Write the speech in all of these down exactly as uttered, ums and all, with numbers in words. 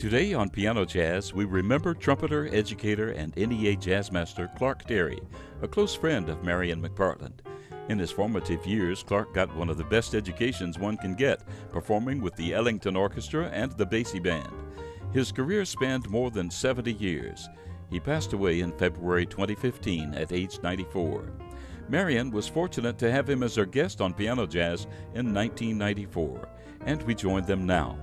Today on Piano Jazz, we remember trumpeter, educator, and N E A jazz master Clark Terry, a close friend of Marion McPartland. In his formative years, Clark got one of the best educations one can get, performing with the Ellington Orchestra and the Basie Band. His career spanned more than seventy years. He passed away in February twenty fifteen at age ninety-four. Marion was fortunate to have him as her guest on Piano Jazz in nineteen ninety-four, and we join them now.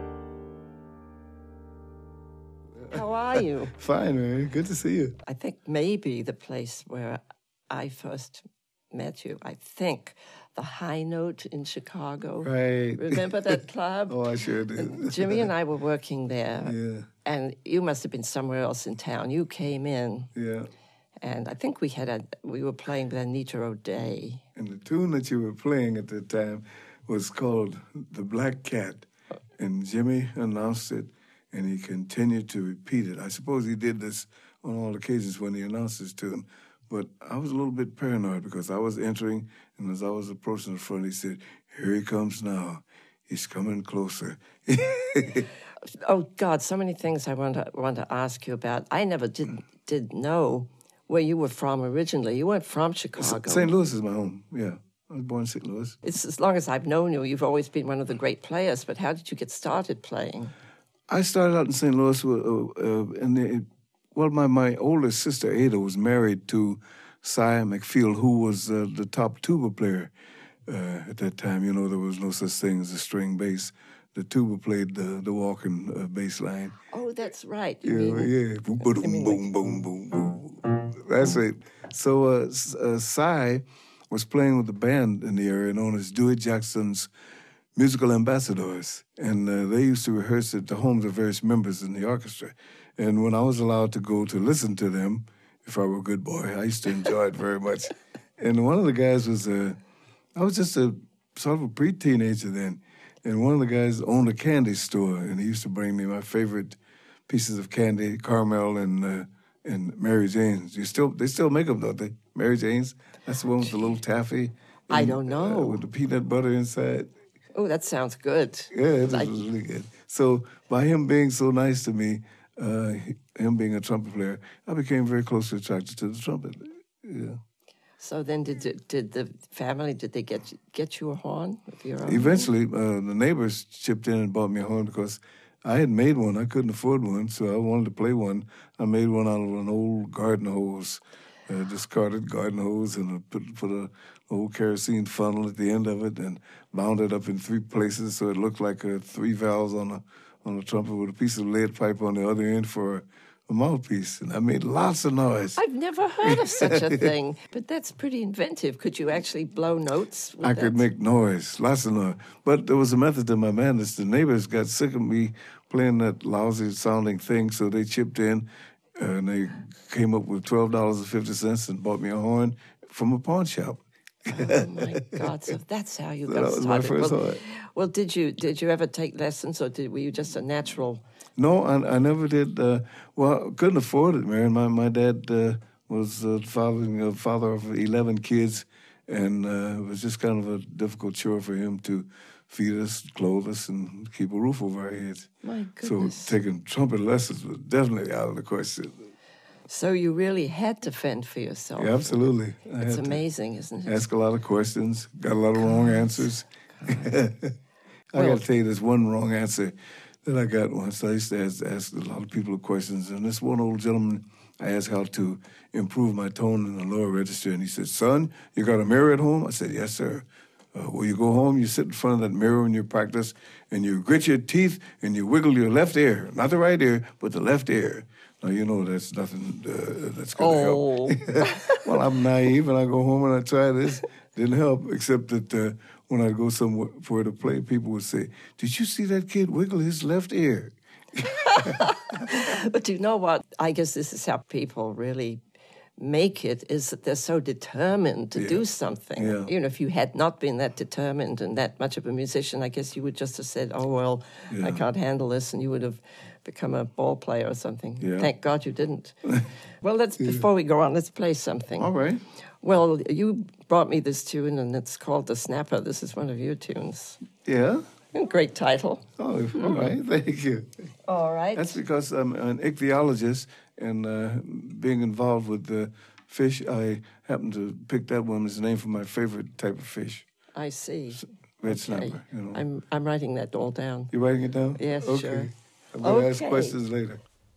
How are you? Fine, man. Good to see you. I think maybe the place where I first met you, I think, the High Note in Chicago. Right. Remember that club? Oh, I sure do. And Jimmy and I were working there. Yeah. And you must have been somewhere else in town. You came in. Yeah. And I think we had a, we were playing with Anita O'Day. And the tune that you were playing at that time was called The Black Cat. And Jimmy announced it, and he continued to repeat it. I suppose he did this on all occasions when he announced his tune. But I was a little bit paranoid because I was entering, and as I was approaching the front, he said, "Here he comes now. He's coming closer." Oh, God, so many things I want to, want to ask you about. I never did, did know where you were from originally. You weren't from Chicago. Saint Louis is my home, yeah. I was born in Saint Louis. It's as long as I've known you, you've always been one of the great players, but how did you get started playing? I started out in Saint Louis, with, uh, uh, and the, well, my, my older sister, Ada, was married to Cy McField, who was uh, the top tuba player uh, at that time. You know, there was no such thing as a string bass. The tuba played the, the walking uh, bass line. Oh, that's right. You You yeah, mean, yeah. Boom, boom, I mean, boom, boom, boom, boom. That's it. So uh, uh, Cy was playing with the band in the area known as Dewey Jackson's Musical Ambassadors, and uh, they used to rehearse at the homes of various members in the orchestra. And when I was allowed to go to listen to them, if I were a good boy, I used to enjoy it very much. And one of the guys was, uh, I was just a sort of a pre-teenager then, and one of the guys owned a candy store, and he used to bring me my favorite pieces of candy, Carmel and uh, and Mary Jane's. You still they still make them, don't they? Mary Jane's. That's the one with the little taffy. And, I don't know. Uh, with the peanut butter inside. Oh, that sounds good. Yeah, it was I- really good. So by him being so nice to me, uh, him being a trumpet player, I became very closely attracted to the trumpet. Yeah. So then did the- did the family, did they get get you a horn of your own? Eventually, uh, the neighbors chipped in and bought me a horn because I had made one. I couldn't afford one, so I wanted to play one. I made one out of an old garden hose, uh, discarded garden hose, and I put, put a old kerosene funnel at the end of it and bound it up in three places so it looked like uh, three valves on a on a trumpet with a piece of lead pipe on the other end for a mouthpiece. And I made lots of noise. I've never heard of such a thing, but that's pretty inventive. Could you actually blow notes with I could that? make noise, lots of noise. But there was a method to my madness. The neighbors got sick of me playing that lousy sounding thing, so they chipped in uh, and they came up with twelve dollars and fifty cents and bought me a horn from a pawn shop. Oh my God! So that's how you So got that was started. my first well, horn. well, did you did you ever take lessons, or did, were you just a natural? No, I, I never did. Uh, well, couldn't afford it, man. My my dad uh, was uh, father uh, father of eleven kids, and uh, it was just kind of a difficult chore for him to feed us, clothe us, and keep a roof over our heads. My So goodness! taking trumpet lessons was definitely out of the question. So you really had to fend for yourself. Yeah, absolutely. I It's had to amazing, isn't it? ask a lot of questions, got a lot of wrong answers. I Well- got to tell you, there's one wrong answer that I got once. I used to ask, ask a lot of people questions, and this one old gentleman, I asked how to improve my tone in the lower register, and he said, "Son, you got a mirror at home?" I said, "Yes, sir." Uh, when you go home, you sit in front of that mirror in your practice, and you grit your teeth, and you wiggle your left ear, not the right ear, but the left ear. Now, you know that's nothing uh, that's going to Oh. help. Well, I'm naive, and I go home and I try this. Didn't help, except that uh, when I go somewhere to play, people would say, "Did you see that kid wiggle his left ear?" But you know what? I guess this is how people really make it, is that they're so determined to Yeah. do something. Yeah. You know, if you had not been that determined and that much of a musician, I guess you would just have said, "Oh, well, Yeah. I can't handle this," and you would have become a ball player or something. Yeah. Thank God you didn't. Well, let's before we go on, let's play something. All right. Well, you brought me this tune, and it's called The Snapper. This is one of your tunes. Yeah. Great title. Oh, all right. Thank you. All right. That's because I'm an ichthyologist, and uh, being involved with the fish, I happened to pick that one as the name for my favorite type of fish. I see. Red Okay. snapper. You know. I'm I'm writing that all down. You writing it down? Yes, okay. sure. I'm going to ask Okay. questions later.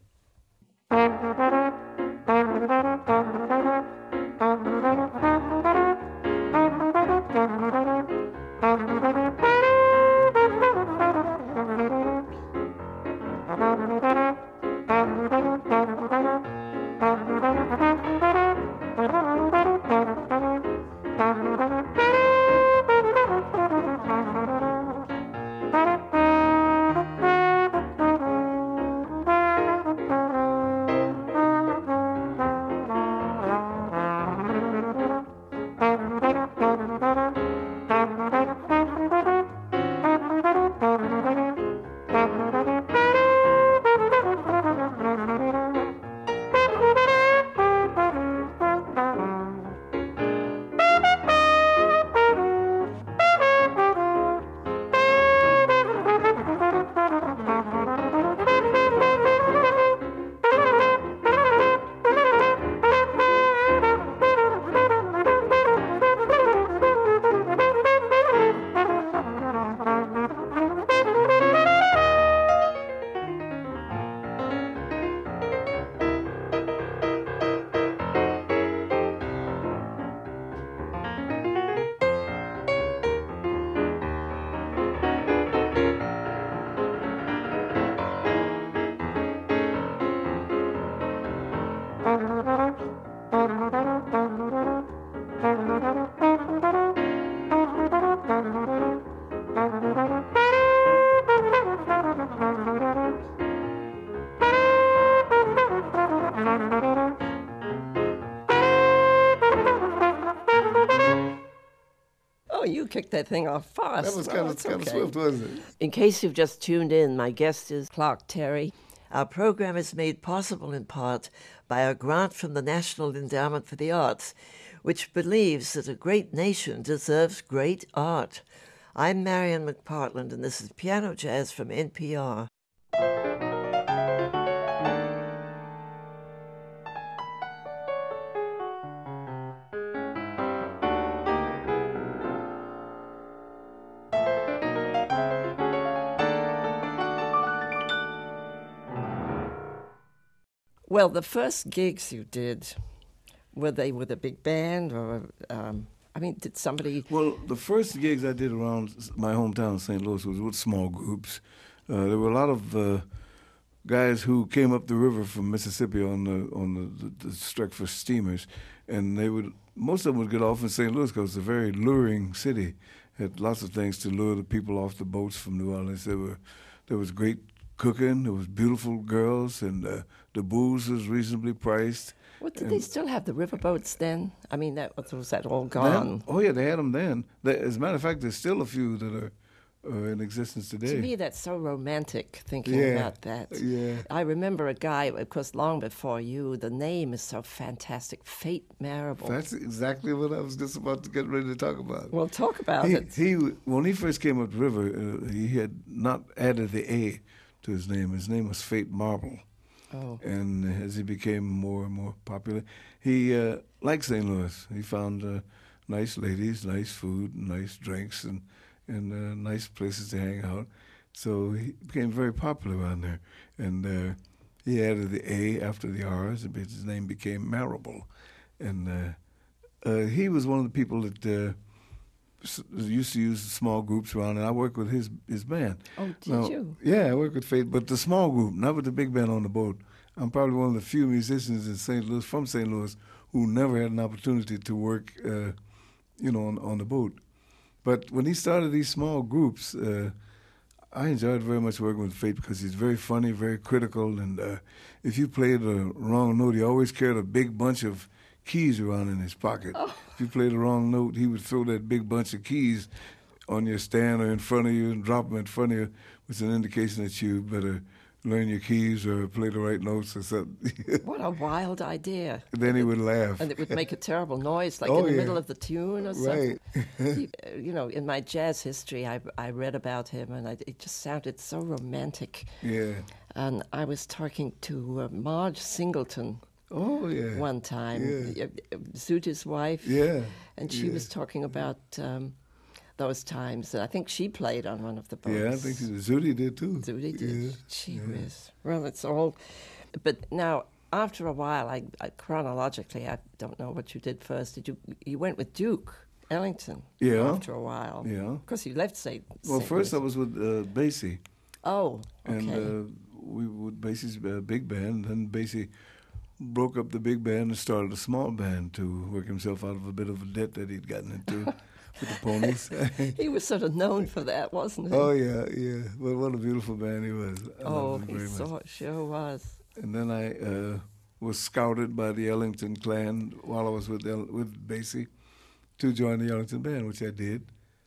You kicked that thing off fast. That was Oh, kind of it's kind of okay. swift, wasn't it? In case you've just tuned in, my guest is Clark Terry. Our program is made possible in part by a grant from the National Endowment for the Arts, which believes that a great nation deserves great art. I'm Marian McPartland, and this is Piano Jazz from N P R. Well, the first gigs you did, were they with a big band or, um, I mean, did somebody... Well, the first gigs I did around my hometown, Saint Louis, was with small groups. Uh, there were a lot of uh, guys who came up the river from Mississippi on the on the, the, the Streckford steamers, and they would most of them would get off in Saint Louis because it's a very luring city. Had lots of things to lure the people off the boats from New Orleans. There were there was great cooking. There was beautiful girls, and uh, the booze was reasonably priced. Well, did and they still have the riverboats then? I mean, that was, was that all gone? Then, oh yeah, they had them then. They, as a matter of fact, there's still a few that are uh, in existence today. To me, that's so romantic, thinking Yeah, about that. yeah. I remember a guy, of course, long before you. The name is so fantastic, Fate Marable. That's exactly what I was just about to get ready to talk about. Well, talk about he, it. he when he first came up the river, uh, he had not added the A to his name. His name was Fate Marble. Oh. And as he became more and more popular, he uh, liked Saint Louis. He found uh, nice ladies, nice food, nice drinks, and and uh, nice places to hang out. So he became very popular around there. And uh, he added the A after the R's, and his name became Marable. And uh, uh, he was one of the people that uh, s- used to use small groups around, and I worked with his his band. Oh, did Now, you? Yeah, I worked with Fate, but the small group, not with the big band on the boat. I'm probably one of the few musicians in Saint Louis, from Saint Louis, who never had an opportunity to work, uh, you know, on, on the boat. But when he started these small groups, uh, I enjoyed very much working with Fate because he's very funny, very critical, and uh, if you played a wrong note, he always carried a big bunch of keys around in his pocket. Oh. If you played the wrong note, he would throw that big bunch of keys on your stand or in front of you and drop them in front of you, with an indication that you better learn your keys or play the right notes or something. What a wild idea. And then he would laugh. And it would make a terrible noise, like Oh, in the yeah. middle of the tune or something. Right. you, you know, in my jazz history, I, I read about him, and I, it just sounded so romantic. Yeah. And I was talking to uh, Marge Singleton Oh, yeah. one time, Yeah. uh, Zuti's wife. Yeah. And she yeah. was talking about um, those times. And I think she played on one of the boats. Yeah, I think Zudi did too. Zudi did. Yeah. Gee yeah. whiz. Well, it's all. But now, after a while, I, I chronologically, I don't know what you did first. Did you? You went with Duke Ellington. Yeah. After a while. Yeah. Because you left Saint Well, Saint first I Louis. was with uh, Basie. Oh. Okay. And uh, we with Basie's uh, big band. Then Basie broke up the big band and started a small band to work himself out of a bit of a debt that he'd gotten into with the Ponies. He was sort of known for that, wasn't he? Oh, yeah, yeah. Well, what a beautiful band he was. I oh, loved him he very much. so, sure was. And then I uh, was scouted by the Ellington clan while I was with El- with Basie to join the Ellington band, which I did.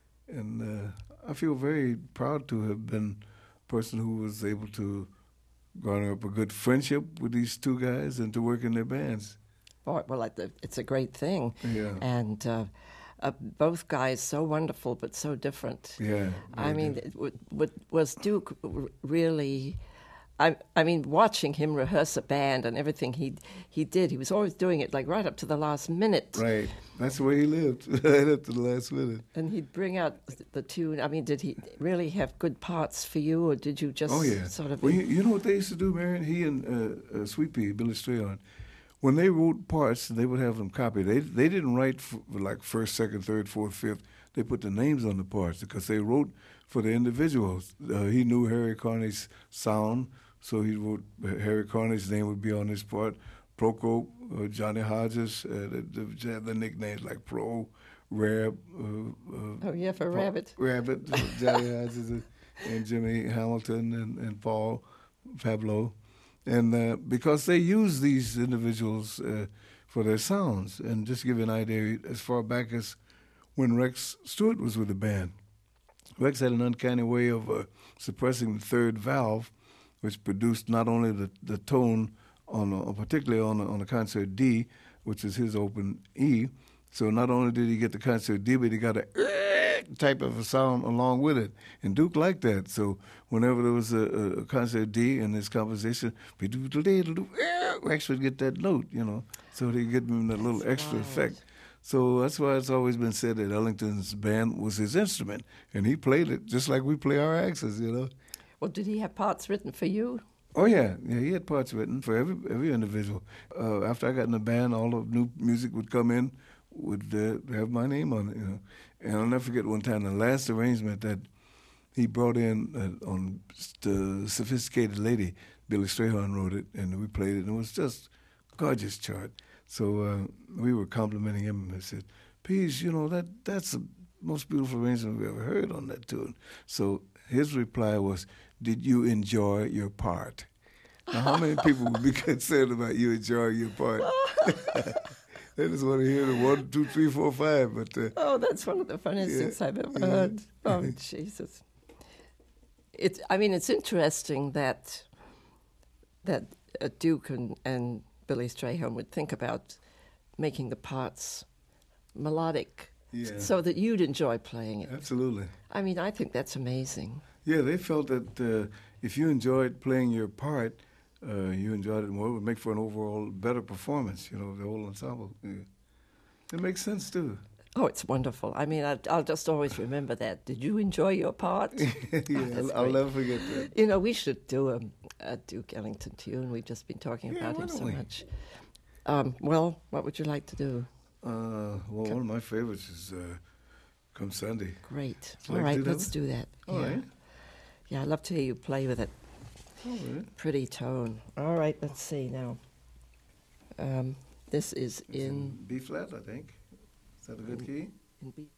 And uh, I feel very proud to have been a person who was able to garner up a good friendship with these two guys and to work in their bands. Boy, well, I- it's a great thing. Yeah. And uh, uh, both guys so wonderful but so different. Yeah. I very mean, good. it w- w- was Duke r- really? I, I mean, watching him rehearse a band and everything he he did, he was always doing it like right up to the last minute. Right. That's the way he lived, right up to the last minute. And he'd bring out th- the tune. I mean, did he really have good parts for you, or did you just Oh, yeah. sort of? Well, you, you know what they used to do, Marion? He and uh, uh, Sweet Pea, Billy Strayhorn, when they wrote parts, they would have them copied. They they didn't write for, like first, second, third, fourth, fifth. They put the names on the parts because they wrote for the individuals. Uh, he knew Harry Carney's sound, so he wrote Harry Carney's name would be on his part. Procope, uh, Johnny Hodges, uh, the, the, the nicknames like Pro, Rab. Uh, uh, oh yeah, for Paul- Rabbit. Rabbit, Johnny Hodges, and, and Jimmy Hamilton and, and Paul Pablo. And uh, because they use these individuals uh, for their sounds. And just to give you an idea, as far back as when Rex Stewart was with the band, Rex had an uncanny way of uh, suppressing the third valve, which produced not only the, the tone, on a, particularly on a, on a concert D, which is his open E. So not only did he get the concert D, but he got a type of a sound along with it. And Duke liked that. So whenever there was a, a concert D in his composition, Rex would get that note, you know. So they get him that little extra wild. effect. So that's why it's always been said that Ellington's band was his instrument, and he played it just like we play our axes, you know. Well, did he have parts written for you? Oh yeah, yeah. He had parts written for every every individual. Uh, after I got in the band, all the new music would come in, would uh, have my name on it, you know. And I'll never forget one time the last arrangement that he brought in uh, on the Sophisticated Lady. Billy Strayhorn wrote it, and we played it, and it was just a gorgeous chart. So uh, we were complimenting him and said, "Pease, you know that that's the most beautiful arrangement we ever heard on that tune." So his reply was, "Did you enjoy your part?" Now, how many people would be concerned about you enjoying your part? They just want to hear the one, two, three, four, five. But uh, Oh, that's one of the funniest Yeah, things I've ever yeah. heard. Oh, Jesus. It's, I mean, it's interesting that that uh, Duke and, and Billy Strayhorn would think about making the parts melodic Yeah. so that you'd enjoy playing it. absolutely. I mean, I think that's amazing. Yeah, they felt that uh, if you enjoyed playing your part, uh, you enjoyed it more. It would make for an overall better performance, you know, the whole ensemble. Yeah. It makes sense, too. Oh, it's wonderful. I mean, I, I'll just always remember that. Did you enjoy your part? yeah, that's I'll, I'll great. never forget that. You know, we should do a, a Duke Ellington tune. We've just been talking Yeah, about why him don't so we? much. Um, well, what would you like to do? Uh, well, one of my favorites is uh, Come Sunday. Great. Would you All like to right, do let's that? do that. All yeah. right. Yeah, I'd love to hear you play with it. All right. Pretty tone. All right, let's see now. Um, this is It's in, B flat, I think. Is that a good key? in B.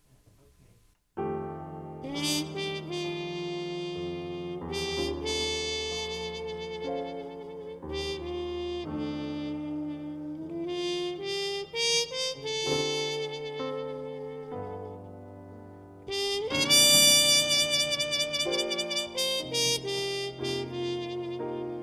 Thank you.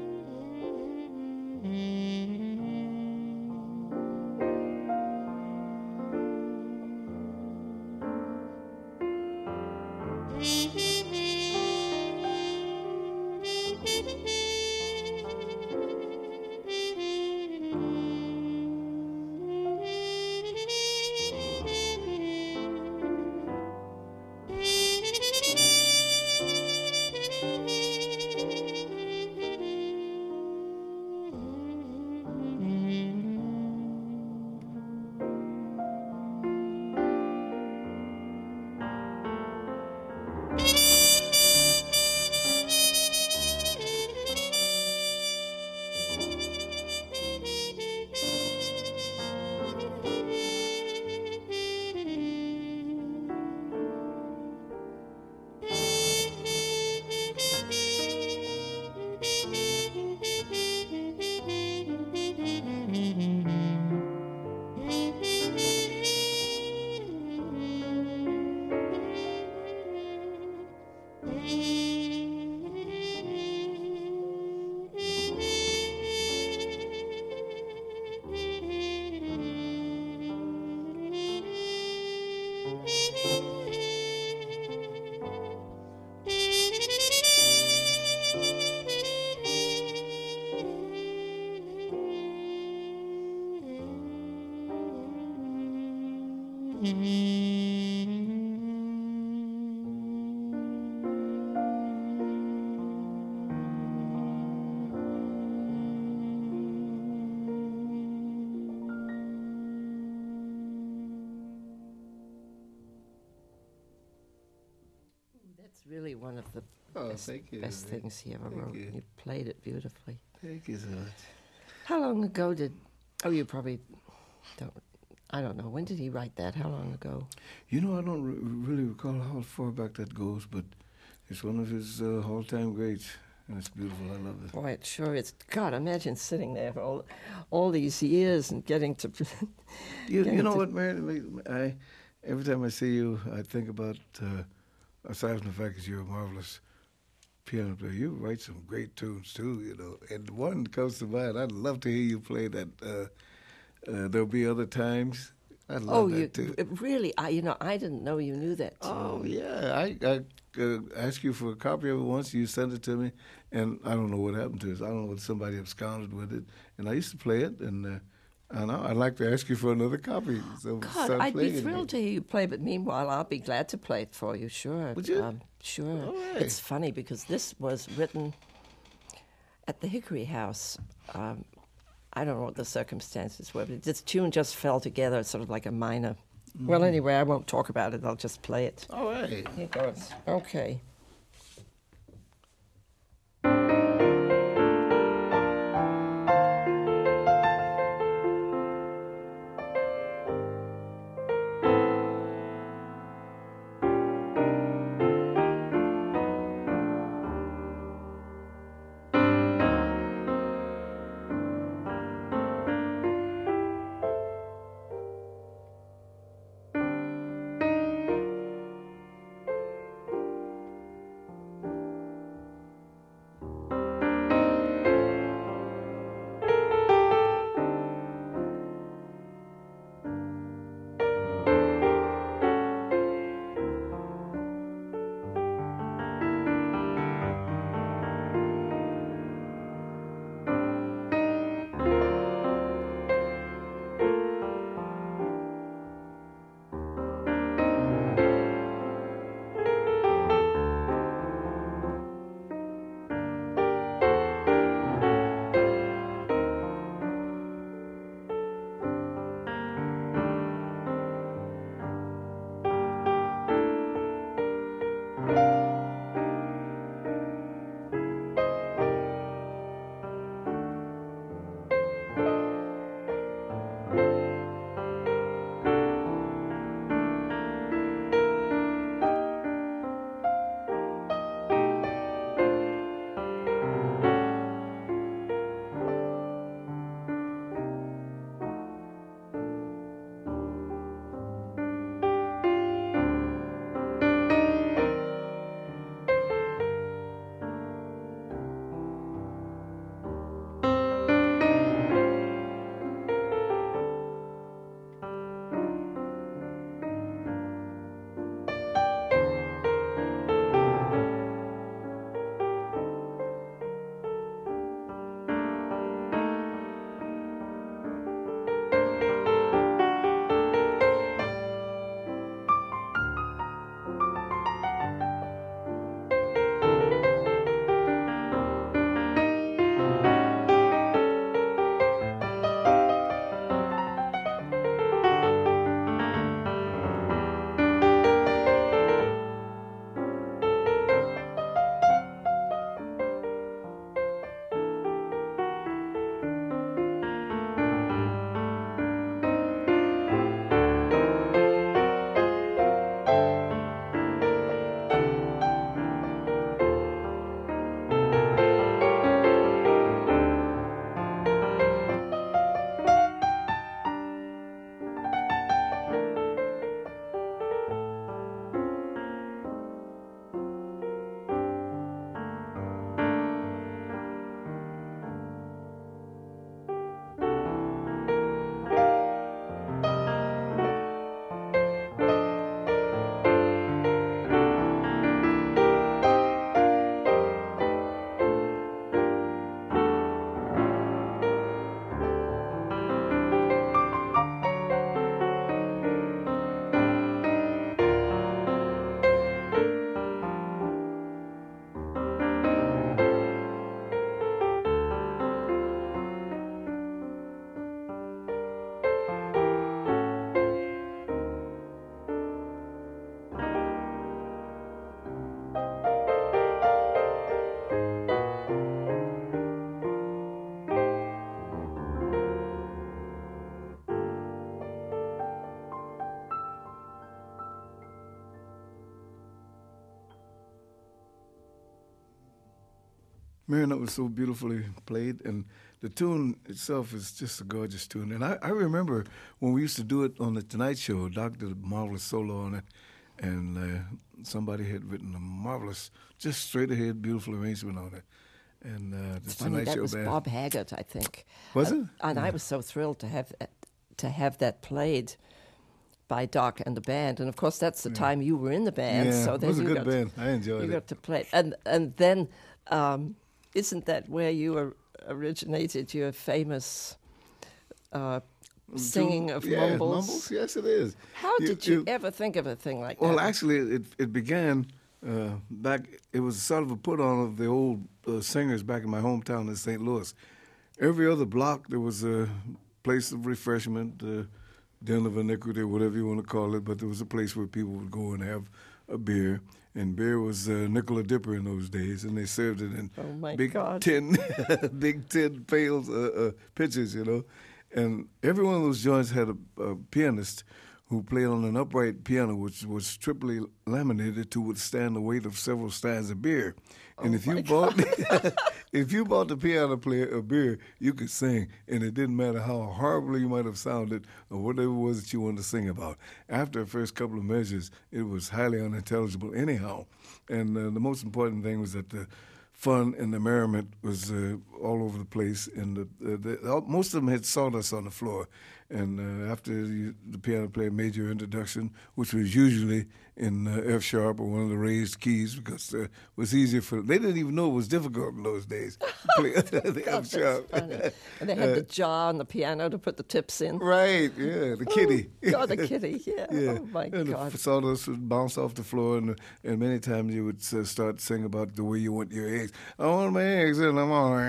That's really one of the Oh, best, thank you. best things he ever Thank wrote. you. You played it beautifully. Thank you so much. How long ago did? Oh, you probably don't. I don't know. When did he write that? How long ago? You know, I don't re- really recall how far back that goes, but it's one of his uh, all-time greats, and it's beautiful. I love it. Boy, it sure is. God, imagine sitting there for all, all these years and getting to. You, getting you know to- what, Mary? I every time I see you, I think about. Uh, aside from the fact that you're a marvelous piano player, you write some great tunes too. You know, and one comes to mind. I'd love to hear you play that. Uh, uh, There'll be other times. I love Oh, that you too. it really? I, you know, I didn't know you knew that. Tune. Oh yeah, I, I uh, asked you for a copy of it once. You sent it to me, and I don't know what happened to it. I don't know whether somebody absconded with it. And I used to play it, and uh, I know I'd like to ask you for another copy. So God, start I'd playing be it thrilled to hear you play, but meanwhile, I'll be glad to play it for you, sure. Would you? Um, sure. All right. It's funny because this was written at the Hickory House. Um, I don't know what the circumstances were, but this tune just fell together, sort of like a minor. Mm-hmm. Well, anyway, I won't talk about it. I'll just play it. All right. Here goes. Okay. Marionette was so beautifully played, and the tune itself is just a gorgeous tune. And I, I remember when we used to do it on the Tonight Show, Doc did a marvelous solo on it, and uh, somebody had written a marvelous, just straight-ahead, beautiful arrangement on it. And uh, the it's Tonight funny, that Show was band. Bob Haggart, I think. Was uh, it? And yeah. I was so thrilled to have to have that played by Doc and the band. And of course, that's the yeah. time you were in the band. Yeah, so it then was a you good got band. To, I enjoyed you it. You got to play it. And, and then, um, isn't that where you were originated your famous uh, singing of yeah, mumbles? mumbles? Yes, it is. How you, did you, you ever think of a thing like well, that? Well, actually, it it began uh, back. It was sort of a put on of the old uh, singers back in my hometown in Saint Louis. Every other block there was a place of refreshment, uh, den of iniquity, whatever you want to call it. But there was a place where people would go and have a beer. And beer was uh, nickel a dipper in those days, and they served it in oh my big God. tin, big tin pails, uh, uh, pitchers, you know. And every one of those joints had a, a pianist who played on an upright piano, which was triply laminated to withstand the weight of several steins of beer. And oh if you God. bought, if you bought the piano player a beer, you could sing, and it didn't matter how horribly you might have sounded or whatever it was that you wanted to sing about. After the first couple of measures, it was highly unintelligible anyhow. And uh, the most important thing was that the fun and the merriment was uh, all over the place, and the, uh, the, most of them had sawdust on the floor. And uh, after you, the piano player made your introduction, which was usually in uh, F sharp or one of the raised keys, because uh, it was easier for them. They didn't even know it was difficult in those days to play the God, F sharp. And they had uh, the jar on the piano to put the tips in. Right, yeah, the kitty. Oh, God, the kitty, yeah. yeah. Oh, my and God. The sawdust would bounce off the floor, and, and many times you would uh, start singing about the way you want your eggs. I want my eggs in the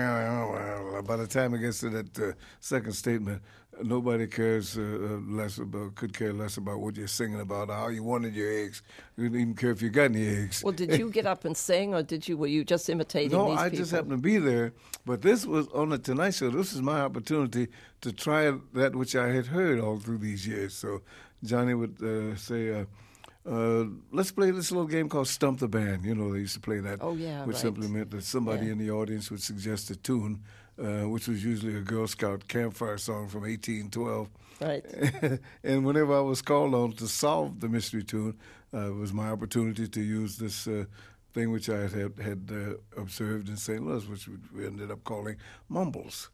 morning. By the time it gets to that uh, second statement, nobody cares uh, less about, could care less about what you're singing about, how you wanted your eggs. You didn't even care if you got any eggs. Well, did you get up and sing, or did you? Were you just imitating no, these people? No, I just happened to be there. But this was on the Tonight Show. This was my opportunity to try that which I had heard all through these years. So Johnny would uh, say, uh, uh, let's play this little game called Stump the Band. You know, they used to play that. Oh, yeah, Which right. simply meant that somebody yeah. in the audience would suggest a tune, uh, which was usually a Girl Scout campfire song from eighteen twelve. Right. And whenever I was called on to solve the mystery tune, uh, it was my opportunity to use this uh, thing which I had, had uh, observed in Saint Louis, which we ended up calling mumbles.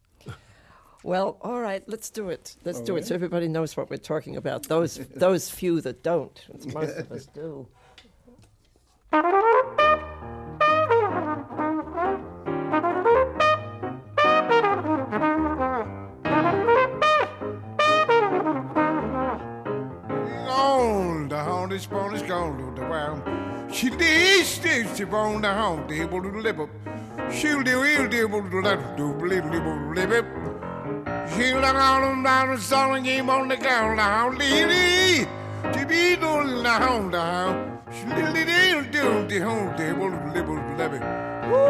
Well, all right, let's do it. Let's all do right. it so everybody knows what we're talking about. Those those few that don't, as most of us do. On the horn, this bone is gone to the ground. She did stitch the bone the horn, they able to lip up. She'll do ill, they able to let do believe, lip up. She'll look all them down the song game on the ground now. Lady, to be doing the horn down. She lily deal do the horn, they able to lip up, lip up. Ooh,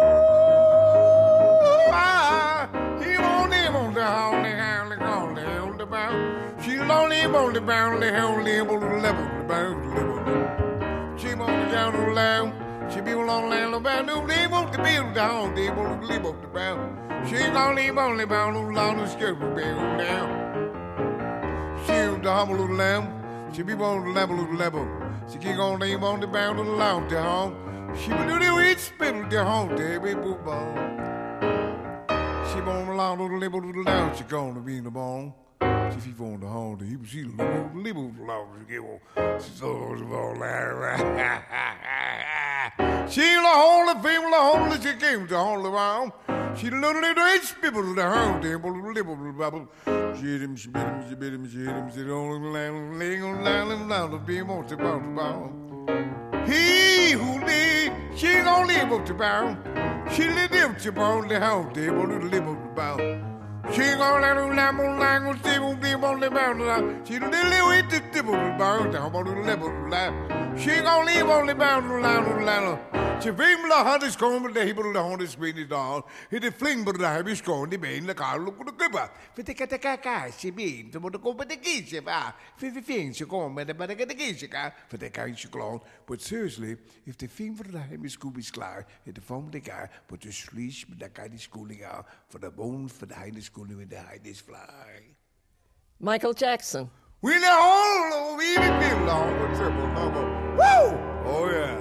ah, he won't live on the horn, the horn, the horn, the horn, the bound. She lonely on the bound, the horn, the able to level, the bound, the level. She won't down the loud. She be along land about no they want to build down, they won't live up the bound. She gonna leave only bound no long the skirt will be on down. She'll the humble little lamb, she be on the level of the level. She keep on leave on the bound of the loud the home. She be do the weed spittle the home, they be boot ball. She born along the level of the loud, she gonna be in the bone. She keep on the home, he was she little little loud she give on. She's all over that. She the whole people, the whole she came to all around. She the little rich people, the home table, little bubble. She him, she bit him, she bit him, she hit him, she don't land, laying on land and down to be more to bound about. He who did, she gon' live up to bound. She live up to bound the home table, live up to bound. She gon' let her lamb on lang on table, be on the bound. She live with the table, bound, how about the level of life. She gon' leave on the bound, line on line. She vim la had is come with the hebel the horn is being down. He the fling but the heavy scone the main the car look at the clipper. Fit the catacaka, she beam to the go with the geese. Fifty things you go with the better get the geese for the kind she clown. But seriously, if the thing for the heavy Scooby's clear, hit the phone the guy, but the sleesh with the kind of schooling out for the bone for the high schooling with the high fly. Michael Jackson. We know all we feel long with triple number. Woo! Oh yeah.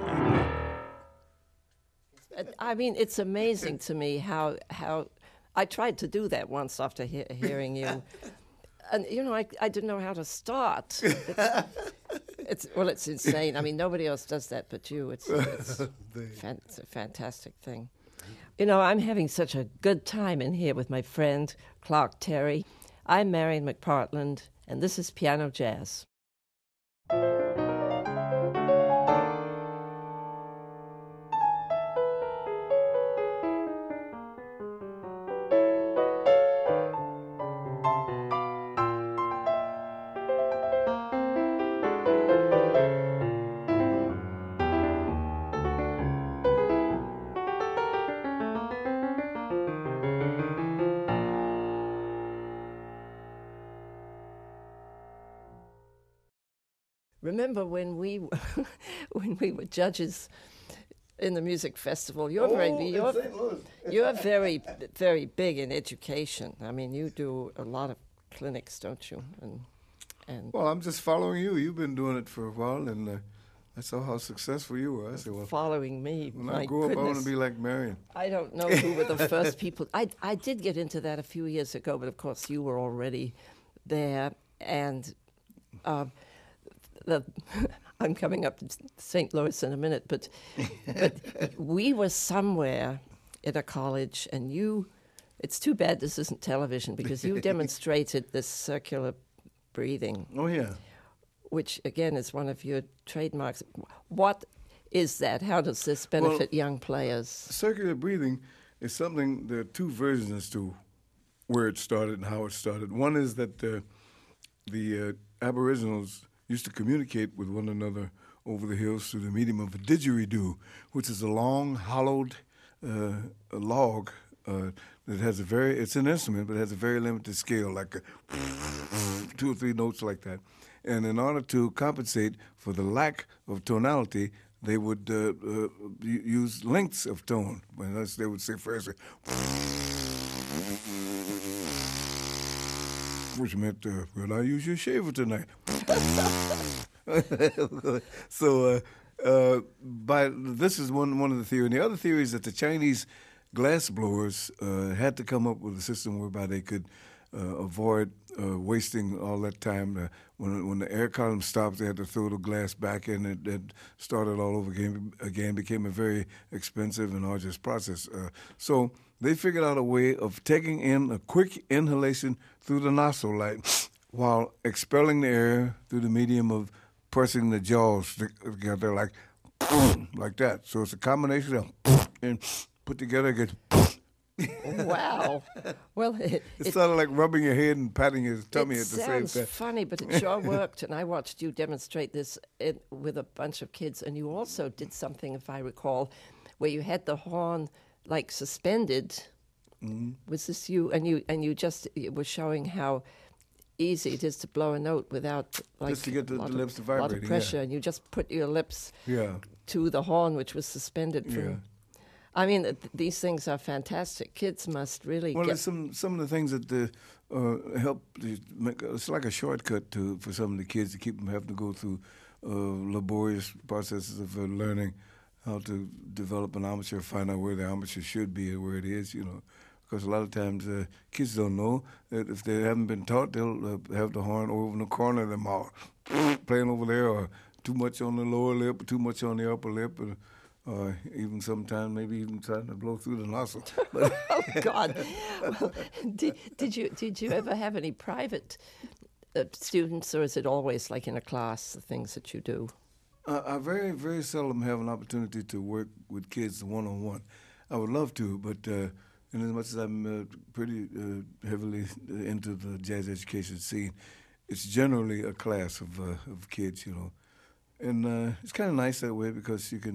I mean, it's amazing to me how how I tried to do that once after he- hearing you, and you know I I didn't know how to start. It's, it's well, it's insane. I mean, nobody else does that but you. It's it's, fan, it's a fantastic thing. You know, I'm having such a good time in here with my friend Clark Terry. I'm Marion McPartland, and this is Piano Jazz. Remember when we were, when we were judges in the music festival? You're oh, very you're, Saint Louis. you're very very big in education. I mean, you do a lot of clinics, don't you? And and Well, I'm just following you. You've been doing it for a while, and uh, I saw how successful you were. I said, well, following me. when My I grow goodness. up, I want to be like Marion. I don't know who were the first people. I I did get into that a few years ago, but of course you were already there. And uh, the, I'm coming up to Saint Louis in a minute, but but we were somewhere in a college, and you. It's too bad this isn't television because you demonstrated this circular breathing. Oh yeah. Which again is one of your trademarks. What is that? How does this benefit well, young players? Circular breathing is something. There are two versions as to where it started and how it started. One is that uh, the uh, Aboriginals used to communicate with one another over the hills through the medium of a didgeridoo, which is a long, hollowed uh, a log uh, that has a very. It's an instrument, but it has a very limited scale, like a two or three notes like that. And in order to compensate for the lack of tonality, they would uh, uh, use lengths of tone. They would say first, which meant, uh, "Will I use your shaver tonight?" so, uh, uh, by this is one one of the theories. And the other theory is that the Chinese glass blowers uh, had to come up with a system whereby they could uh, avoid uh, wasting all that time. Uh, when when the air column stopped, they had to throw the glass back in. It, it started all over again. Again, became a very expensive and arduous process. Uh, so they figured out a way of taking in a quick inhalation through the nostril, like while expelling the air through the medium of pressing the jaws together, like like that. So it's a combination of and put together again. Wow. Well, it, It, it sounded like rubbing your head and patting your tummy it at the same sounds time. funny, but it sure worked. And I watched you demonstrate this in, with a bunch of kids. And you also did something, if I recall, where you had the horn like suspended. Mm-hmm. Was this you? And you and you just it was showing how easy it is to blow a note without like Just to get the, a lot the of, lips to lot vibrating. of pressure, yeah. and you just put your lips Yeah. to the horn, which was suspended. From, Yeah. I mean, th- these things are fantastic. Kids must really Well, get. there's some some of the things that uh, uh, help. To make, it's like a shortcut to for some of the kids to keep them having to go through uh, laborious processes of uh, learning how to develop an armature, find out where the armature should be and where it is. You know, because a lot of times uh, kids don't know that if they haven't been taught, they'll uh, have the horn over in the corner of their mouth, playing over there, or too much on the lower lip, or too much on the upper lip. Or, Or even sometimes maybe even trying to blow through the nostril. Oh God! Well, did, did you did you ever have any private uh, students, or is it always like in a class the things that you do? Uh, I very very seldom have an opportunity to work with kids one on one. I would love to, but uh, in as much as I'm uh, pretty uh, heavily into the jazz education scene, it's generally a class of uh, of kids, you know, and uh, it's kind of nice that way because you can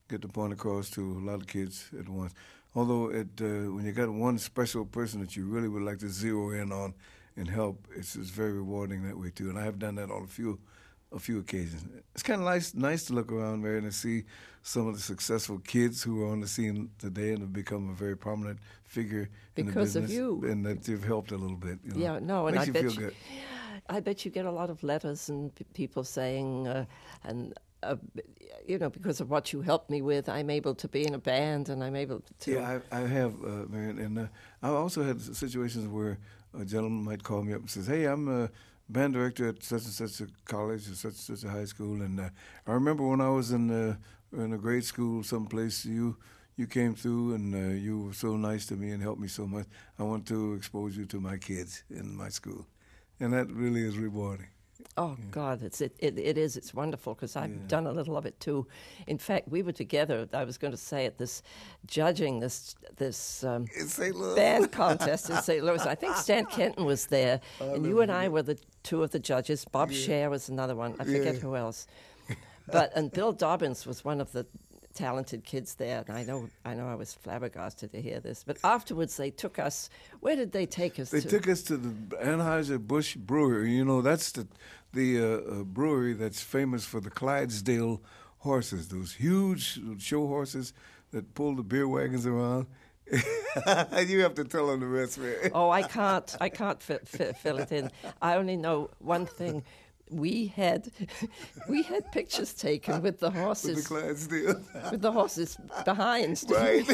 get the point across to a lot of kids at once. Although it, uh, when you got one special person that you really would like to zero in on and help, it's, it's very rewarding that way too. And I have done that on a few, a few occasions. It's kind of nice, nice to look around, Mary, and see some of the successful kids who are on the scene today and have become a very prominent figure in the Because of business, you. and that you've helped a little bit. You know. Yeah, no, and Makes I you bet feel you, good. I bet you get a lot of letters and p- people saying, uh, and uh, you know, because of what you helped me with, I'm able to be in a band, and I'm able to. Yeah, I, I have, uh, Marion, and uh, I also had situations where a gentleman might call me up and says, "Hey, I'm a band director at such and such a college or such and such a high school, and uh, I remember when I was in uh, in a grade school someplace, you." You came through and uh, you were so nice to me and helped me so much. I want to expose you to my kids in my school. And that really is rewarding. Oh, yeah. God, it's it, it, it is. It's wonderful because I've yeah. done a little of it too. In fact, we were together, I was going to say, at this judging this this um, band contest in Saint Louis. I think Stan Kenton was there, I and you and I were the two of the judges. Bob yeah. Scher was another one. I forget yeah. who else. But and Bill Dobbins was one of the talented kids there, and I know I know I was flabbergasted to hear this. But afterwards they took us, where did they take us they to? They took us to the Anheuser-Busch Brewery. You know, that's the the uh, uh, brewery that's famous for the Clydesdale horses, those huge show horses that pull the beer wagons around. You have to tell them the rest, man. Oh, I can't, I can't fi- fi- fill it in. I only know one thing. We had we had pictures taken with the horses. With the Clydesdale. With the horses behind. Right.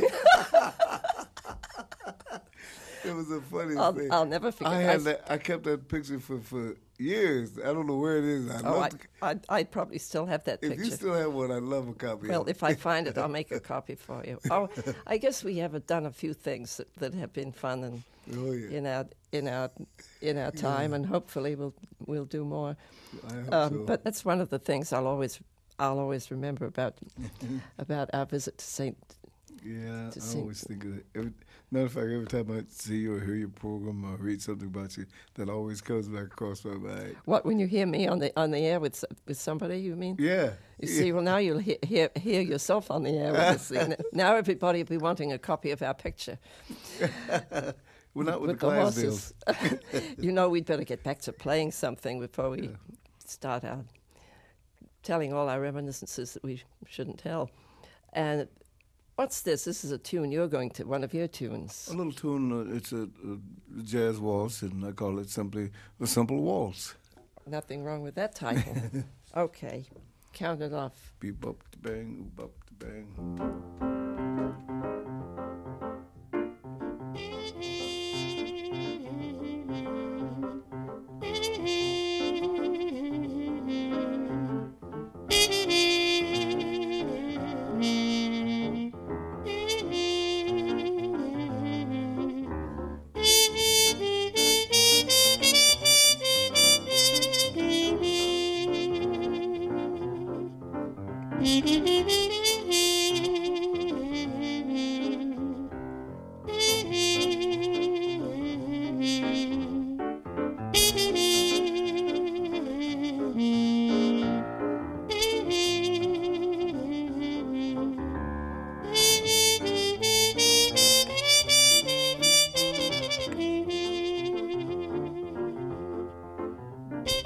It was a funny I'll, thing. I'll never forget. I had I, that. I kept that picture for, for years. I don't know where it is. I oh, I, to, I'd, I'd probably still have that if picture. If you still have one, I'd love a copy well, of it. if I find it, I'll make a copy for you. Oh, I guess we have done a few things that, that have been fun and oh, yeah. in our in our in our time, yeah. and hopefully we'll we'll do more. I hope um, so. But that's one of the things I'll always I'll always remember about about our visit to Saint. Yeah, to I Saint always think of it. Every, matter of fact, every time I see you or hear your program or read something about you, that always comes back across my mind. What, when you hear me on the on the air with with somebody, you mean? Yeah. You yeah. see, well, now you'll hear hear, hear yourself on the air with us. Now everybody will be wanting a copy of our picture. Well, not with, with the, the horses. You know, we'd better get back to playing something before we yeah. start out telling all our reminiscences that we shouldn't tell. And what's this? This is a tune you're going to, one of your tunes. A little tune, uh, it's a, a jazz waltz, and I call it simply the Simple Waltz. Nothing wrong with that title. Okay, count it off. Beep up the bang, oop up the bang.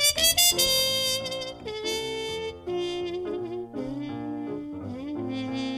Mm-hmm.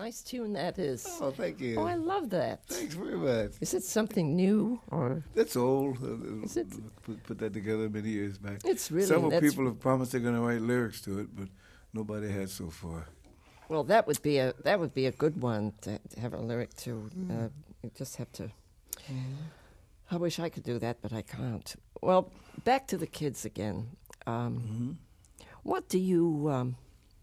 nice tune that is. Oh, thank you. Oh, I love that. Thanks very much. Is it something new or? That's old. Uh, Is it? Put, put that together many years back. It's really. Several that's, people have promised they're going to write lyrics to it, but nobody has so far. Well, that would be a that would be a good one to, to have a lyric to. Uh, you just have to. Mm-hmm. I wish I could do that, but I can't. Well, back to the kids again. Um, Mm-hmm. What do you? Um,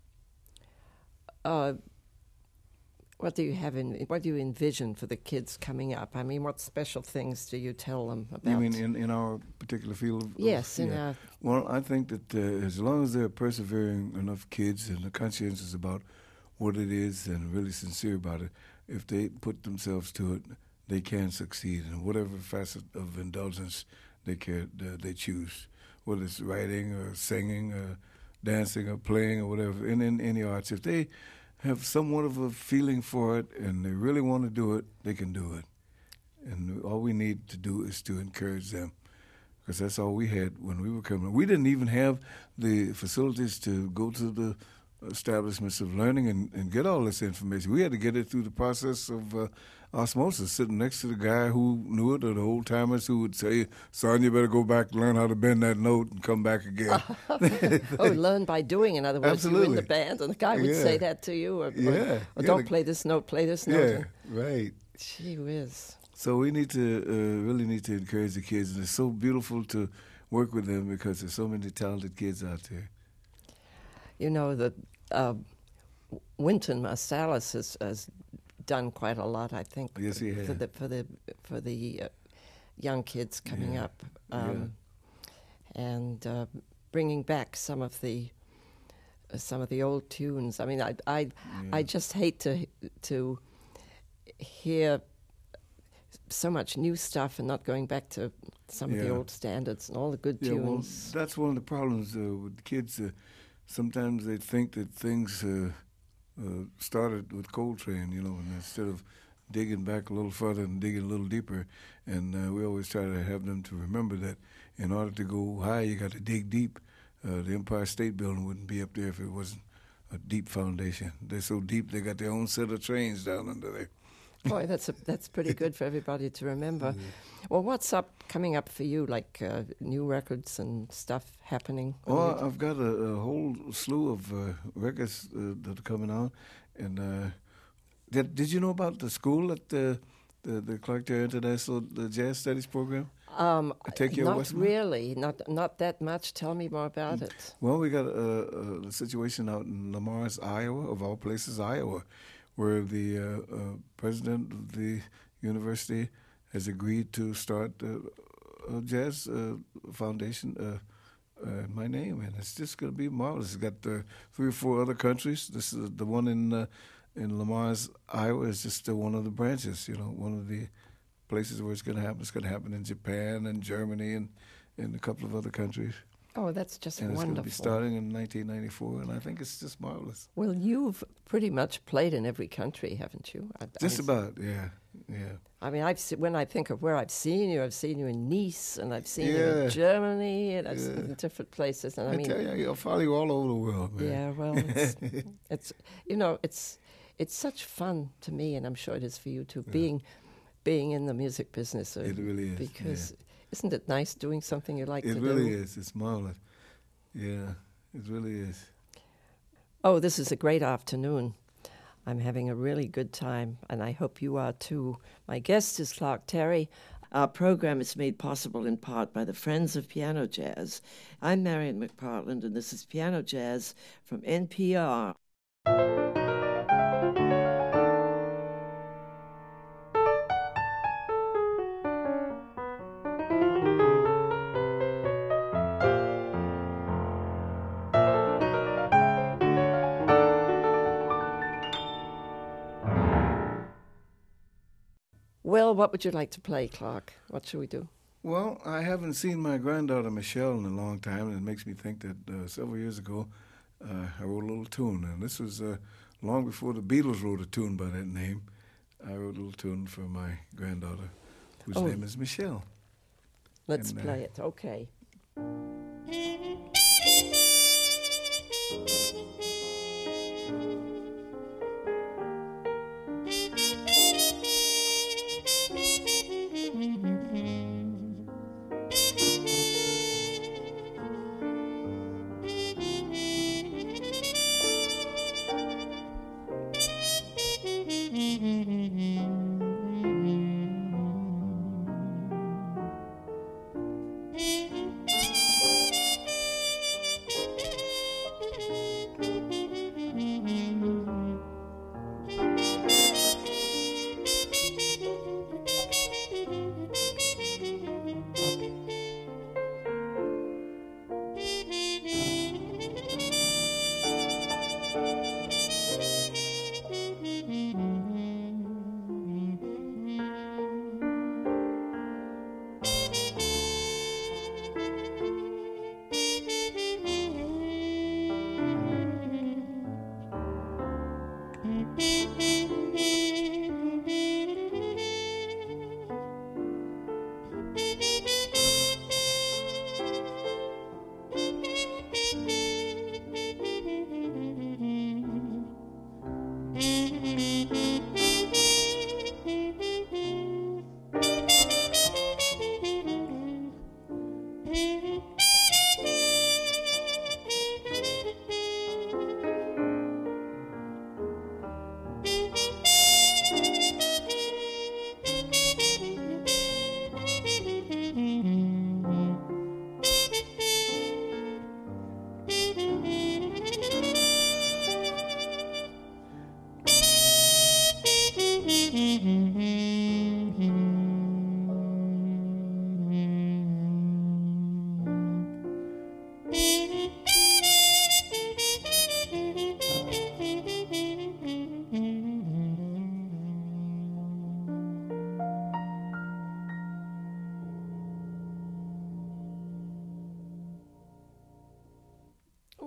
uh, what do you have in? What do you envision for the kids coming up? I mean, what special things do you tell them about? You mean in, in our particular field? Of, yes, of, in yeah. our. Well, I think that uh, as long as they're persevering enough kids and are conscientious about what it is and really sincere about it, if they put themselves to it, they can succeed in whatever facet of indulgence they care, uh, they choose, whether it's writing or singing or dancing or playing or whatever, in, in any arts. If they have somewhat of a feeling for it and they really want to do it, they can do it. And all we need to do is to encourage them, because that's all we had when we were coming. We didn't even have the facilities to go to the establishments of learning and, and get all this information. We had to get it through the process of uh, osmosis, sitting next to the guy who knew it, or the old timers who would say, "Son, you better go back and learn how to bend that note and come back again." Oh, learn by doing. In other words, Absolutely. you in the band, and the guy would Yeah. say that to you, or, Yeah. or, or Yeah, don't the- play this note, play this note. Yeah, right. Gee whiz. So we need to uh, really need to encourage the kids, and it's so beautiful to work with them because there's so many talented kids out there. You know, that uh, Wynton Marsalis has, has done quite a lot, I think, Yes, he for has. the for the for the uh, young kids coming Yeah. up, um, and uh, bringing back some of the uh, some of the old tunes. I mean, I I I just hate to to hear so much new stuff and not going back to some of the Yeah. old standards and all the good Yeah, well, tunes. that's one of the problems uh, with kids. Uh, sometimes they think that things uh, uh, started with Coltrane, you know, and instead of digging back a little further and digging a little deeper, and uh, we always try to have them to remember that in order to go high, you got to dig deep. Uh, the Empire State Building wouldn't be up there if it wasn't a deep foundation. They're so deep, they got their own set of trains down under there. Boy, that's a, that's pretty good for everybody to remember. Well, what's up coming up for you? Like uh, new records and stuff happening? when Well, you- I've got a, a whole slew of uh, records uh, that are coming out. And uh, did did you know about the school at the the, the Clark Terry International the Jazz Studies program? um, I take your not Westmont? really, not not that much. Tell me more about it. Well, we got a, a situation out in Lamar's, Iowa, of all places, Iowa, where the uh, uh, president of the university has agreed to start uh, a jazz uh, foundation uh, uh, in my name, and it's just going to be marvelous. It's got uh, three or four other countries. This is the one in uh, in Lamar's, Iowa, is just uh, one of the branches. You know, one of the places where it's going to happen. It's going to happen in Japan and Germany and in a couple of other countries. Oh, that's just And it's going to wonderful. be starting in nineteen ninety-four, and I think it's just marvelous. Well, you've pretty much played in every country, haven't you? I, Just I, about, yeah, yeah. I mean, I've se- when I think of where I've seen you, I've seen you in Nice, and I've seen you Yeah. in Germany, and I've seen Yeah. you in different places. And I, I, mean, tell you, I'll follow you all over the world, man. yeah, well, it's, it's you know, it's it's such fun to me, and I'm sure it is for you too. Being being in the music business, uh, It really is, Because isn't it nice doing something you like It to really do? is. It's marvelous. Yeah, it really is. Oh, this is a great afternoon. I'm having a really good time, and I hope you are too. My guest is Clark Terry. Our program is made possible in part by the Friends of Piano Jazz. I'm Marian McPartland, and this is Piano Jazz from N P R. Well, what would you like to play, Clark? What should we do? Well, I haven't seen my granddaughter Michelle in a long time, and it makes me think that uh, several years ago uh, I wrote a little tune, and this was uh, long before the Beatles wrote a tune by that name. I wrote a little tune for my granddaughter, whose Oh. name is Michelle. Let's And, uh, play it. Okay.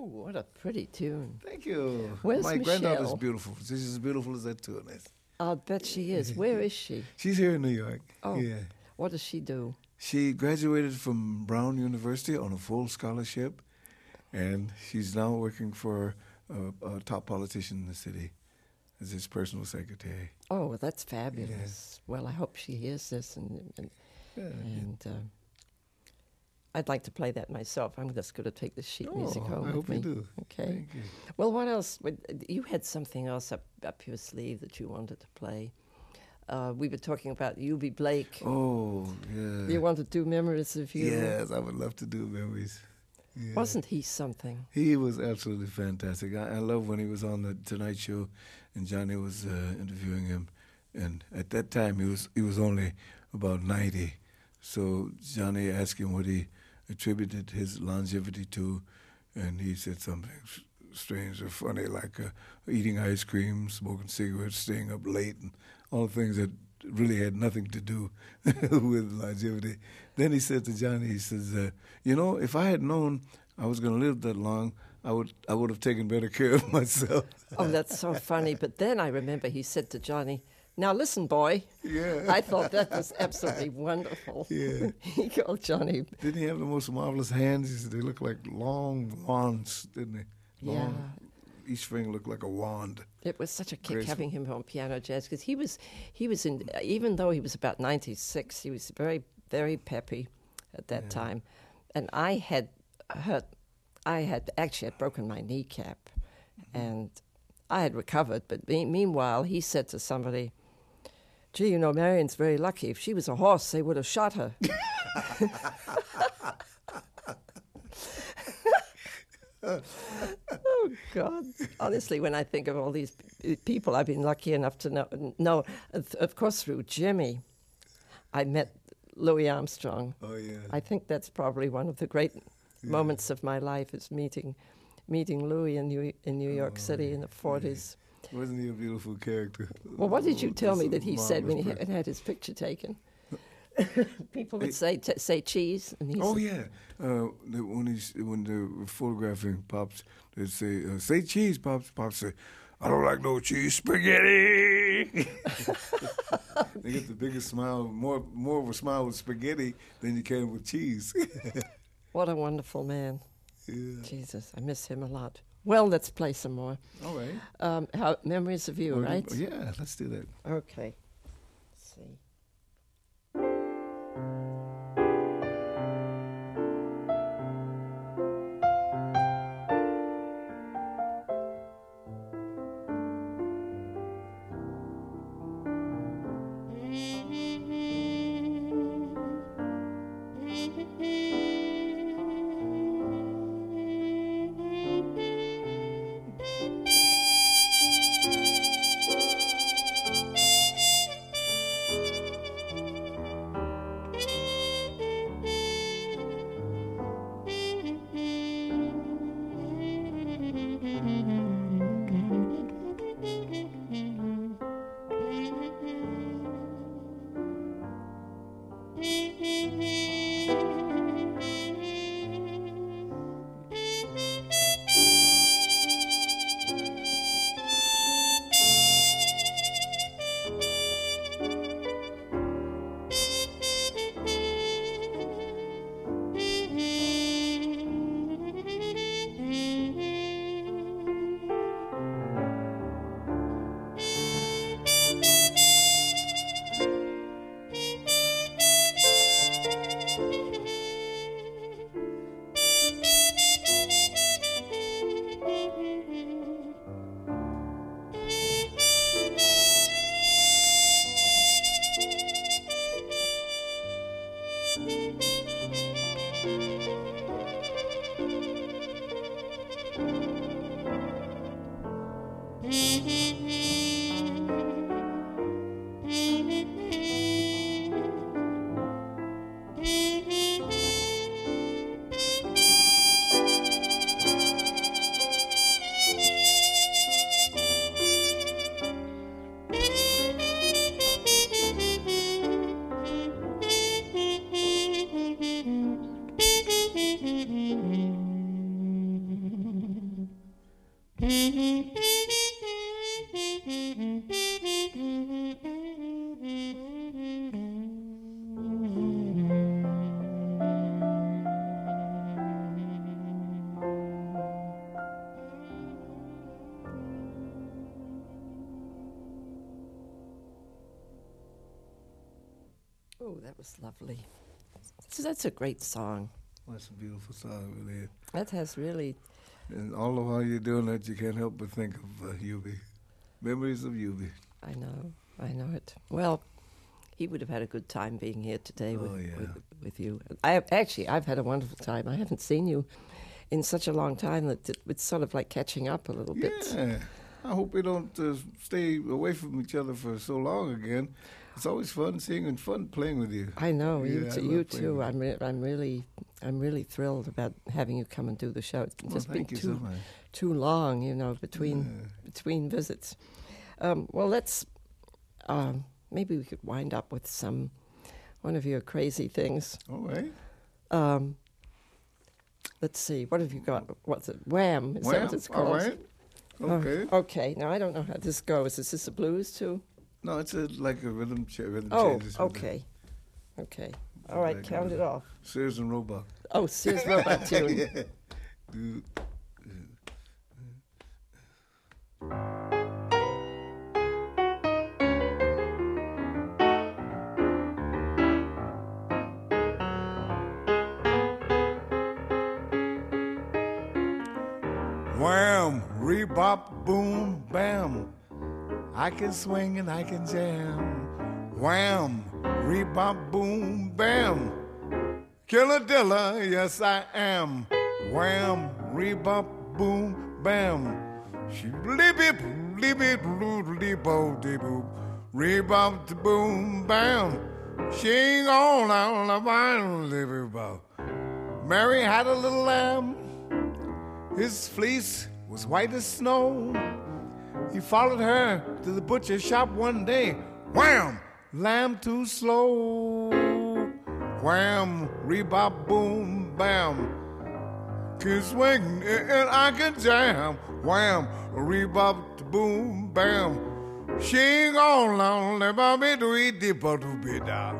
what a pretty tune. Thank you. Where's My granddaughter's Michelle? beautiful. She's as beautiful as that tune is. I'll bet she is. Where is she? She's here in New York. Oh, Yeah. what does she do? She graduated from Brown University on a full scholarship, and she's now working for a, a top politician in the city as his personal secretary. Oh, well, that's fabulous. Well, I hope she hears this, and and, Yeah. and um, I'd like to play that myself. I'm just going to take the sheet Oh, music home I with hope me. you do. Okay. Thank you. Well, what else? Would- You had something else up up your sleeve that you wanted to play. Uh, we were talking about Eubie Blake. Oh, yeah. You want to do Memories of You? Yes, I would love to do memories. Yeah. Wasn't he something? He was absolutely fantastic. I, I love when he was on the Tonight Show, and Johnny was uh, interviewing him. And at that time, he was he was only about ninety. So Johnny asked him what he attributed his longevity to, and he said something s- strange or funny, like uh, eating ice cream, smoking cigarettes, staying up late, and all things that really had nothing to do with longevity. Then he said to Johnny, he says, uh, you know, if I had known I was going to live that long, I would I would have taken better care of myself. Oh, that's so funny. But then I remember he said to Johnny, "Now listen, boy." Yeah. I thought that was absolutely wonderful. Yeah. He called Johnny. Didn't he have the most marvelous hands? He said they look like long wands, didn't they? Long, Yeah. Each finger looked like a wand. It was such a kick Graceful. having him on piano jazz because he was he was in even though he was about ninety-six, he was very very peppy at that Yeah. time, and I had hurt. I had actually had broken my kneecap, and I had recovered. But me- meanwhile, he said to somebody, "Gee, you know, Marion's very lucky. If she was a horse, they would have shot her." Oh God! Honestly, when I think of all these p- people I've been lucky enough to know, know, of of course, through Jimmy, I met Louis Armstrong. Oh, yeah. I think that's probably one of the great moments of my life is meeting, meeting Louis in New in New York Oh, City in the forties. Wasn't he a beautiful character? Well, what did you Oh, tell just me a that he said when he marvelous had, had his picture taken? People would It- say t- say cheese, and he Oh said, yeah, uh, the, when he's when they're photographing Pops, they say, uh, "Say cheese, Pops." Pops say, "I don't like no cheese, spaghetti." They get the biggest smile, more more of a smile with spaghetti than you can with cheese. "What a wonderful man." Yeah. Jesus, I miss him a lot. Well, let's play some more. All right. Um, how, Memories of You, Oh, right? Yeah, let's do that. Okay. Let's see. Oh, that was lovely. So that's a great song. That's a beautiful song, really. That has really... And all the while you're doing that, you can't help but think of uh, Eubie. Memories of Eubie. I know, I know it. Well, he would have had a good time being here today with, oh, yeah. with, with you. I have, actually, I've had a wonderful time. I haven't seen you in such a long time that it, it's sort of like catching up a little yeah. bit. Yeah, I hope we don't uh, stay away from each other for so long again. It's always fun seeing and fun playing with you. I know, yeah, you, I t- you love too. I'm, re- I'm really, I'm really thrilled about having you come and do the show. It's well, just been thank you too, so much. too long, you know, between Yeah. between visits. Um, well, let's um, maybe we could wind up with some one of your crazy things. All right. Um, let's see. What have you got? What's it? Wham! Is that Well, what it's called? all right. Okay. Oh, okay. Now I don't know how this goes. Is this a blues too? No, it's a, like a rhythm, ch- rhythm Oh, changes. with okay. Okay. All right. Like, Count uh, it off. the Sears and Roebuck. Oh, Sears Roebuck tune. Yeah. Do- Wham, rebop, boom, bam. I can swing and I can jam. Wham, rebop, boom, bam. Killer Dilla, yes I am. Wham, rebop, boom, bam. She bleep it, bleep it, blue, bleep, oh, deep, rebop, the boom, bam. She ain't gone out of my live. Mary had a little lamb. His fleece was white as snow. He followed her to the butcher shop one day. Wham! Lamb too slow. Wham! Rebop, boom, bam. Can swing and I can jam. Wham! Rebop, boom, bam. She ain't gone long. Let me do it deeper to be down.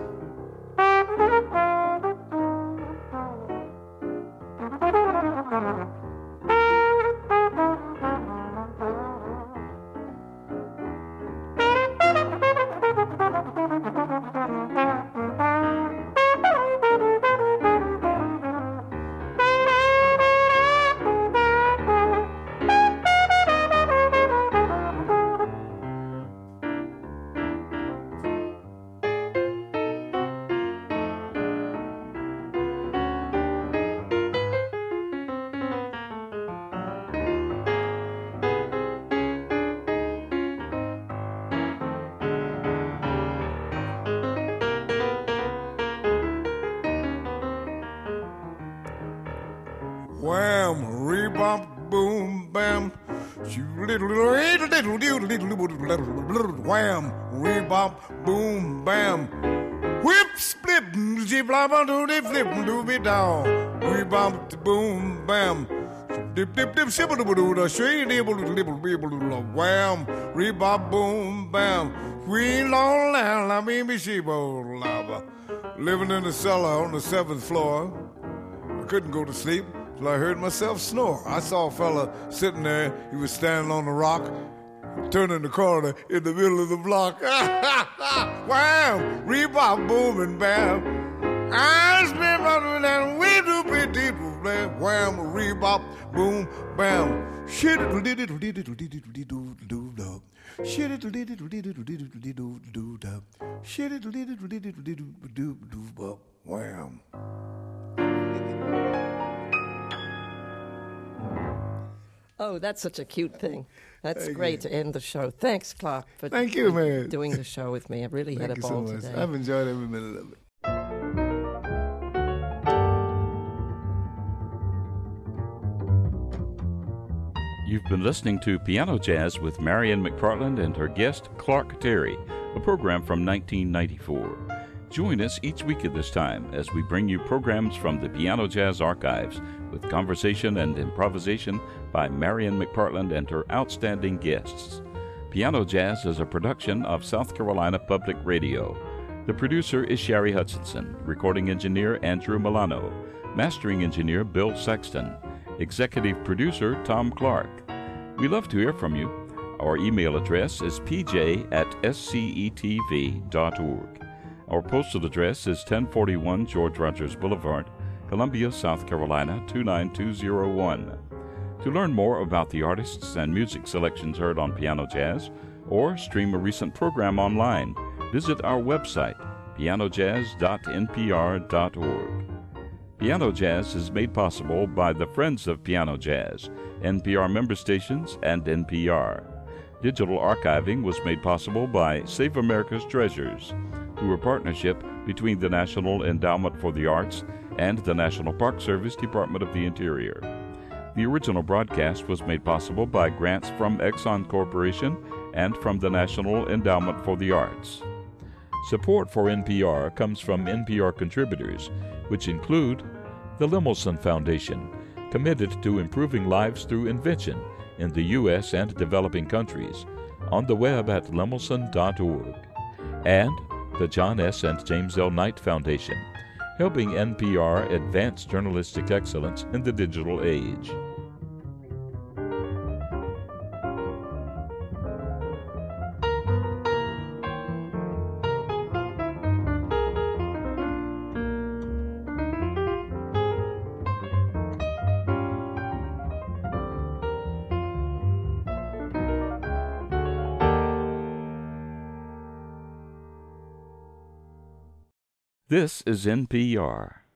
Wham, rebop, boom, bam. Little, little, little, little, little, wham, rebop, boom, bam. Whip, split, zip, blabba, do the flip, do be down. Rebop, boom, bam. Dip, dip, dip, shibble, do the shade, able to libble, able to wham, rebop, boom, bam. We long land, la me, me, shibble, lava. Living in the cellar on the seventh floor. I couldn't go to sleep. I heard myself snore. I saw a fella sitting there. He was standing on the rock, turning the corner in the middle of the block. Wham! Rebop, boom, and bam. I spent my that we do pretty blam. Wham! Rebop, boom, bam. Shit it did it did it did it did do do. Shit it did it did it did it do do do. Shit it did it did it did do do. Wham! Oh, that's such a cute thing. That's Thank great you. to end the show. Thanks, Clark, for Thank you, for man. doing the show with me. I really Thank had a you so ball much. today. I've enjoyed every minute of it. You've been listening to Piano Jazz with Marian McPartland and her guest, Clark Terry, a program from nineteen ninety-four. Join us each week at this time as we bring you programs from the Piano Jazz Archives with conversation and improvisation by Marian McPartland and her outstanding guests. Piano Jazz is a production of South Carolina Public Radio. The producer is Sherry Hutchinson, recording engineer Andrew Milano, mastering engineer Bill Sexton, executive producer Tom Clark. We love to hear from you. Our email address is p j at s c e t v dot org. Our postal address is ten forty-one George Rogers Boulevard, Columbia, South Carolina two nine two zero one. To learn more about the artists and music selections heard on Piano Jazz, or stream a recent program online, visit our website, piano jazz dot n p r dot org. Piano Jazz is made possible by the Friends of Piano Jazz, N P R member stations, and N P R. Digital archiving was made possible by Save America's Treasures, through a partnership between the National Endowment for the Arts and the National Park Service Department of the Interior. The original broadcast was made possible by grants from Exxon Corporation and from the National Endowment for the Arts. Support for N P R comes from N P R contributors, which include the Lemelson Foundation, committed to improving lives through invention in the U S and developing countries, on the web at lemelson dot org, and the John S. and James L. Knight Foundation, helping N P R advance journalistic excellence in the digital age. This is N P R.